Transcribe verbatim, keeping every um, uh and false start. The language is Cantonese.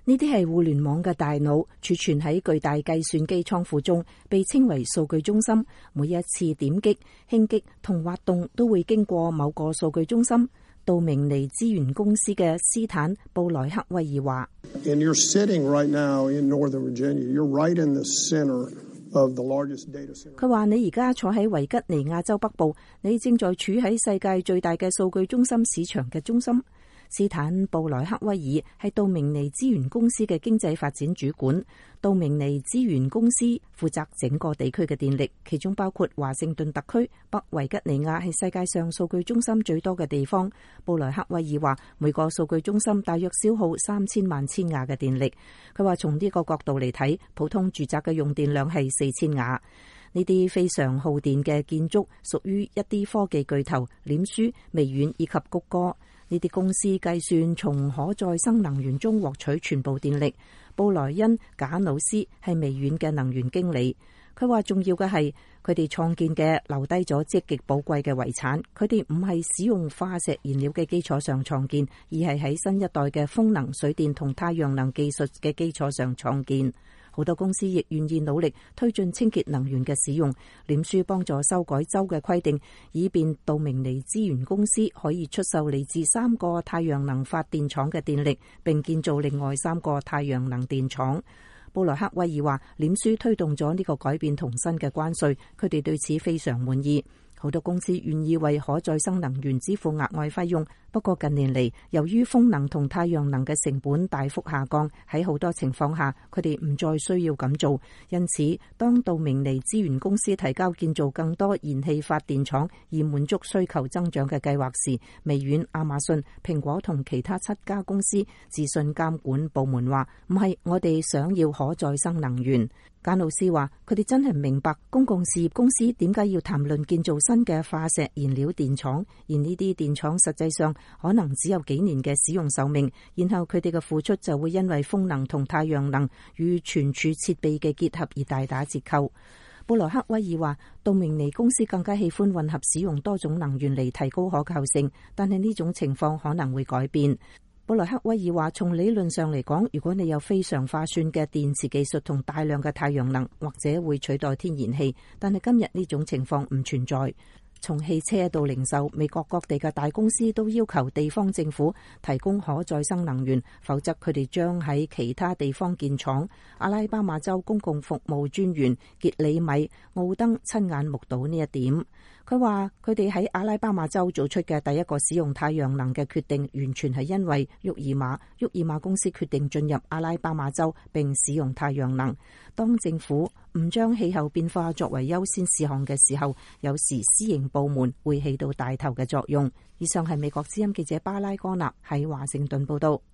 呢啲係互聯網嘅大腦儲存喺巨大計算機倉庫中，被稱為數據中心。每一次點擊、輕擊同滑動都會經過某個數據中心。道明尼資源公司嘅斯坦布萊克威爾話：佢話你而家坐喺維吉尼亞州北部，你正在處喺世界最大嘅數據中心市場嘅中心。斯坦布萊克威爾係道明尼資源公司嘅經濟發展主管。道明尼資源公司負責整個地區嘅電力，其中包括華盛頓特區。北維吉尼亞係世界上數據中心最多嘅地方。布萊克威爾話，每個數據中心大約消耗三千萬千瓦嘅電力。佢話從呢個角度嚟睇，普通住宅嘅用電量係四千瓦。呢啲非常耗電嘅建築屬於一啲科技巨頭臉書、微軟以及谷歌。呢啲公司計算從可再生能源中獲取全部電力。布萊恩·賈努斯係微軟嘅能源經理，佢話重要嘅係佢哋創建嘅留低咗積極寶貴嘅遺產。佢哋唔係使用化石燃料嘅基礎上創建，而係喺新一代嘅風能、水電同太陽能技術嘅基礎上創建。好多公司亦願意努力推進清潔能源嘅使用。臉書幫助修改州嘅規定，以便道明尼資源公司可以出售嚟自三個太陽能發電廠嘅電力，並建造另外三個太陽能電廠。布萊克威爾話，臉書推動咗呢個改變同新嘅關稅，佢哋對此非常滿意。好多公司願意為可再生能源支付額外費用，不過近年嚟，由於風能同太陽能嘅成本大幅下降，喺好多情況下，佢哋唔再需要咁做。因此，當道明尼資源公司提交建造更多燃氣發電廠以滿足需求增長嘅計劃時，微軟、亞馬遜、蘋果同其他七家公司資訊監管部門話：唔係，我哋想要可再生能源。簡老師話：佢哋真係唔明白公共事業公司點解要談論建造新嘅化石燃料電廠，而呢啲電廠實際上可能只有幾年嘅使用壽命，然後佢哋嘅付出就會因為風能同太陽能與存儲設備嘅結合而大打折扣。布萊克威爾話：道明尼公司更加喜歡混合使用多種能源嚟提高可靠性，但係呢種情況可能會改變。布萊克威爾話：從理論上嚟講，如果你有非常划算嘅電池技術同大量嘅太陽能，或者會取代天然氣，但係今日呢種情況唔存在。從汽車到零售，美國各地嘅大公司都要求地方政府提供可再生能源，否則佢哋將喺其他地方建廠。阿拉巴馬州公共服務專員傑里米奧登親眼目睹呢一點。佢話佢哋喺阿拉巴馬州做出嘅第一個使用太陽能嘅決定，完全係因為沃爾瑪。沃爾瑪公司決定進入阿拉巴馬州並使用太陽能。當政府唔將氣候變化作為優先事項嘅時候，有時私營部門會起到帶頭嘅作用。以上係美國之音記者巴拉哥納喺華盛頓報道。